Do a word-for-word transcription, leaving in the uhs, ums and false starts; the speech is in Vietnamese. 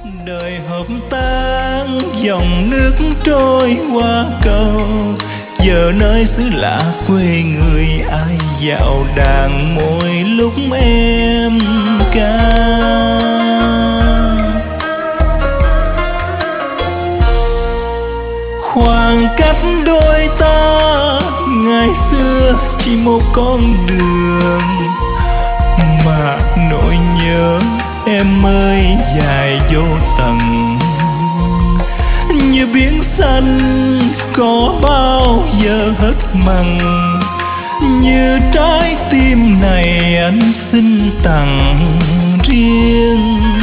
đời hợp tan dòng nước trôi qua cầu, giờ nơi xứ lạ quê người ai dạo đàn môi lúc em ca. Khoảng cách đôi ta ngày xưa chỉ một con đường, mà nỗi nhớ em ơi dài vô tận. Như biển xanh có bao giờ hết mặn, như trái tim này anh xin tặng riêng